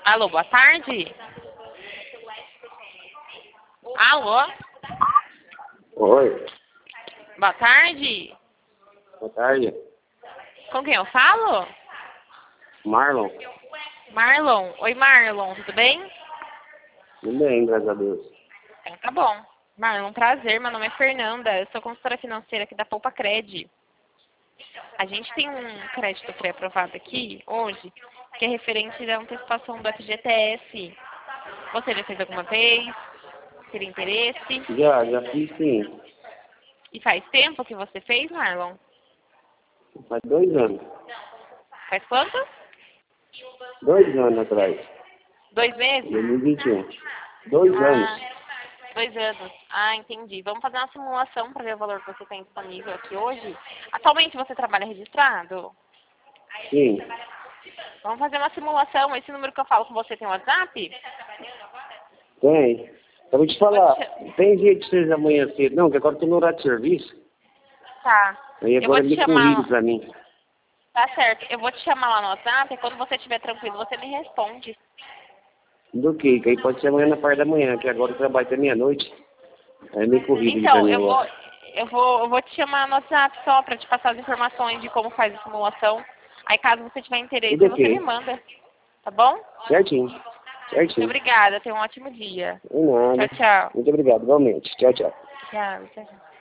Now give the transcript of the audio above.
Alô, boa tarde. Alô, Oi, boa tarde. boa tarde. Com quem eu falo? Marlon? Marlon. Oi, Marlon, tudo bem? Tudo bem, graças a Deus. Então tá bom. Marlon, prazer, meu nome é Fernanda, eu sou consultora financeira aqui da Poupa Cred. A gente tem um crédito pré-aprovado aqui, hoje, que é referente à antecipação do FGTS. Você já fez alguma vez? Teria interesse? Já fiz sim. E faz tempo que você fez, Marlon? Faz 2 anos. Faz quanto? 2 anos atrás. 2 meses? 2021. 2 anos. Ah, 2 anos. Ah, entendi. Vamos fazer uma simulação para ver o valor que você tem disponível aqui hoje. Atualmente você trabalha registrado? Sim, Vamos fazer uma simulação. Esse número que eu falo com você tem WhatsApp? tem. Eu vou te Vou falar, te... tem jeito de vocês amanhã cedo? Não, que agora eu tô no horário de serviço. Tá. Aí Eu vou agora é te meio corrido chamar. pra mim. Tá certo. Eu vou te chamar lá no WhatsApp e quando você estiver tranquilo, você me responde. Do que? Que aí pode ser amanhã na parte da manhã, que agora eu trabalho até meia-noite. Aí é meio corrido aqui pra Então, mim eu vou, agora. eu vou, eu vou te chamar no WhatsApp só para te passar as informações de como faz a simulação. Aí, caso você tiver E interesse, do você me que? manda. Tá bom? Certinho. Muito Certinho. obrigada. Tenha um ótimo dia. Não nada. Tchau, tchau. Muito obrigado, igualmente. Tchau, tchau. Tchau, tchau.